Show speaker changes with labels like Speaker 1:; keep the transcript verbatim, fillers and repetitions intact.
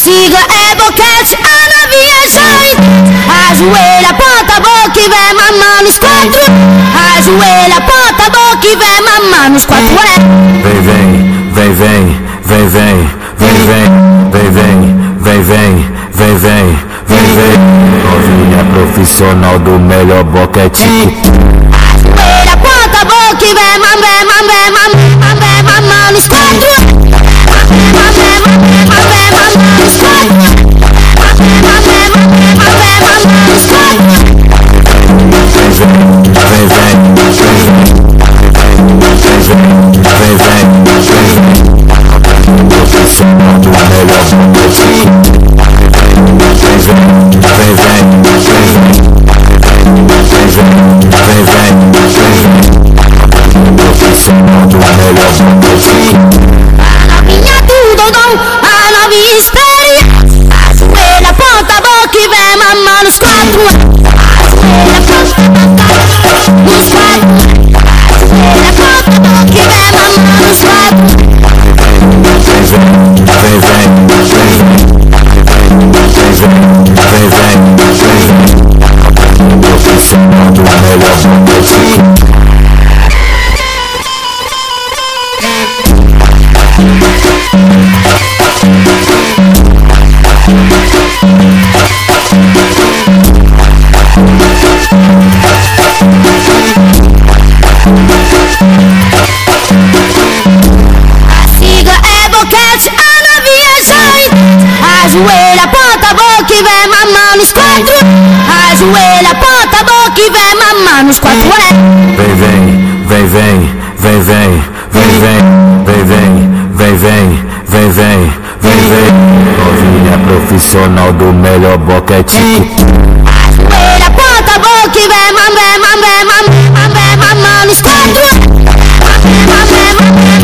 Speaker 1: siga é boquete, a novinha já. Ajoelha, aponta a boca e vem mamar nos quatro. Ajoelha, aponta a boca e vem mamar nos quatro.
Speaker 2: Vem, vem, vem, vem, vem, vem, vem, vem, vem, vem, vem, vem, vem, vem, vem, vem. Novinha profissional do melhor boquete.
Speaker 1: Ajoelha, aponta a boca e vem mamar, vem mamar, mamar, vem mamar nos quatro. Nos quatro, ajoelha, aponta a boca, nos quatro, ajoelha, aponta a boca e vem mamar nos quatro.
Speaker 2: Vem, vem, vem, vem, vem, profissional do melhor boquete.
Speaker 1: Ajoelha, aponta a boca e vem mamar nos quatro. Ajoelha, aponta a boca e vem mamar nos quatro.
Speaker 2: Vem, vem, vem, vem, vem, vem, vem, vem, vem, vem, vem, vem, vem, vem, vem. Novinha profissional do melhor boquete.
Speaker 1: Ajoelha, aponta a boca e vem mamar, vem mamar, vem mamar nos quatro.